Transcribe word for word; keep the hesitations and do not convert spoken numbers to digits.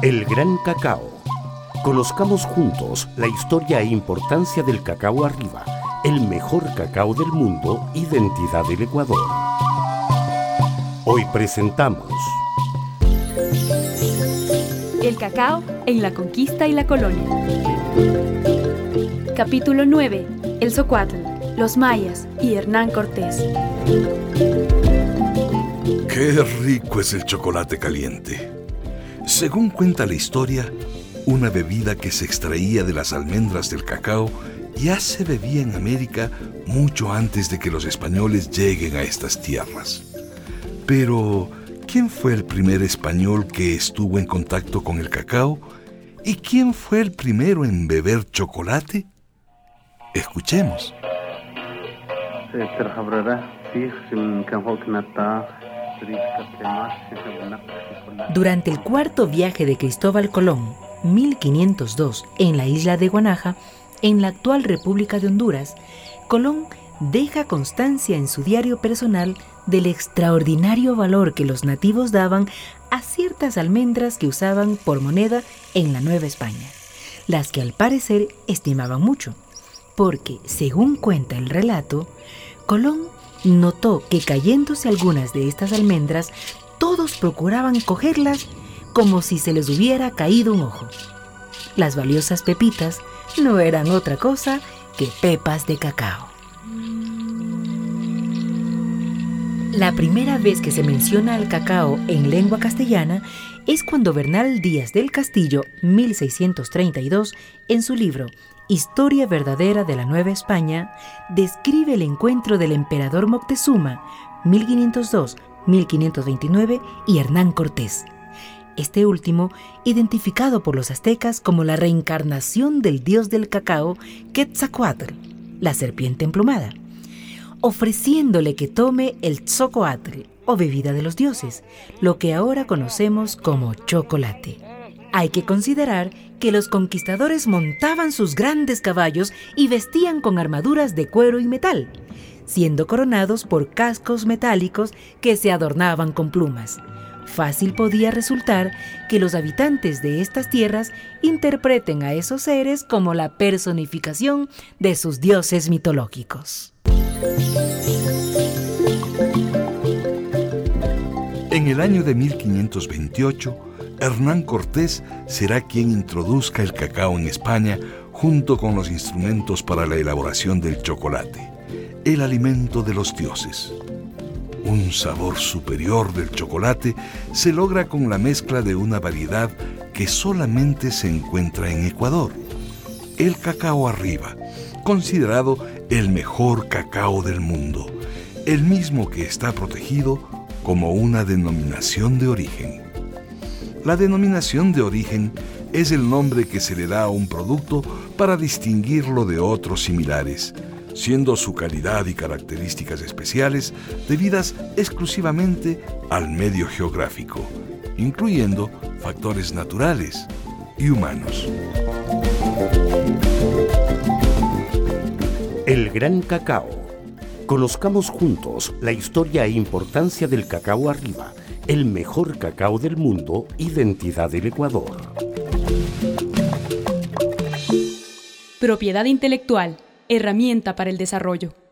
El gran cacao. Conozcamos juntos la historia e importancia del cacao arriba, el mejor cacao del mundo, identidad del Ecuador. Hoy presentamos El cacao en la conquista y la colonia. Capítulo nueve. El Zocoatl, los mayas y Hernán Cortés. ¡Qué rico es el chocolate caliente! Según cuenta la historia, una bebida que se extraía de las almendras del cacao ya se bebía en América mucho antes de que los españoles lleguen a estas tierras. Pero, ¿quién fue el primer español que estuvo en contacto con el cacao? ¿Y quién fue el primero en beber chocolate? Escuchemos. Durante el cuarto viaje de Cristóbal Colón, mil quinientos dos, en la isla de Guanaja, en la actual República de Honduras, Colón deja constancia en su diario personal del extraordinario valor que los nativos daban a ciertas almendras que usaban por moneda en la Nueva España, las que al parecer estimaban mucho, porque, según cuenta el relato, Colón notó que cayéndose algunas de estas almendras, todos procuraban cogerlas como si se les hubiera caído un ojo. Las valiosas pepitas no eran otra cosa que pepas de cacao. La primera vez que se menciona al cacao en lengua castellana es cuando Bernal Díaz del Castillo, mil seiscientos treinta y dos, en su libro Historia verdadera de la Nueva España, describe el encuentro del emperador Moctezuma, mil quinientos dos a mil quinientos veintinueve, y Hernán Cortés. Este último, identificado por los aztecas como la reencarnación del dios del cacao, Quetzalcóatl, la serpiente emplumada, ofreciéndole que tome el Zocoatl, o bebida de los dioses, lo que ahora conocemos como chocolate. Hay que considerar que los conquistadores montaban sus grandes caballos y vestían con armaduras de cuero y metal, siendo coronados por cascos metálicos que se adornaban con plumas. Fácil podía resultar que los habitantes de estas tierras interpreten a esos seres como la personificación de sus dioses mitológicos. En el año de mil quinientos veintiocho, Hernán Cortés será quien introduzca el cacao en España junto con los instrumentos para la elaboración del chocolate, el alimento de los dioses. Un sabor superior del chocolate se logra con la mezcla de una variedad que solamente se encuentra en Ecuador, el cacao arriba, considerado el mejor cacao del mundo, el mismo que está protegido como una denominación de origen. La denominación de origen es el nombre que se le da a un producto para distinguirlo de otros similares, siendo su calidad y características especiales debidas exclusivamente al medio geográfico, incluyendo factores naturales y humanos. El gran cacao. Conozcamos juntos la historia e importancia del cacao arriba, el mejor cacao del mundo, identidad del Ecuador. Propiedad intelectual, herramienta para el desarrollo.